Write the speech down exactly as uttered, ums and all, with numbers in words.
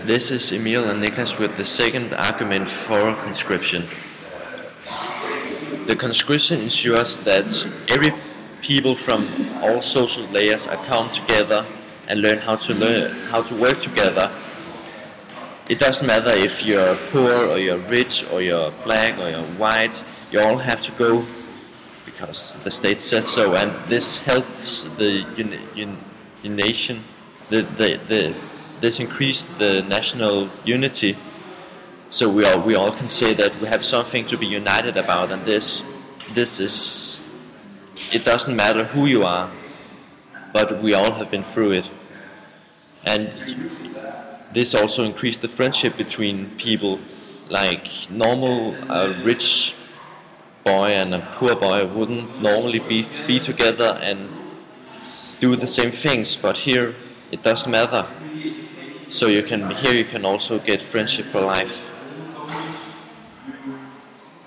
This is Emil and Niklas with the second argument for conscription. The conscription ensures that every people from all social layers are come together and learn how to learn how to work together. It doesn't matter if you're poor or you're rich or you're black or you're white. You all have to go because the state says so, and this helps the un, un, un nation. The, the, the, this increased the national unity. So we all we all can say that we have something to be united about, and this this is. It doesn't matter who you are, but we all have been through it, and this also increased the friendship between people. Like normal, a rich boy and a poor boy wouldn't normally be be together and do the same things, but here it doesn't matter. So you can here you can also get friendship for life.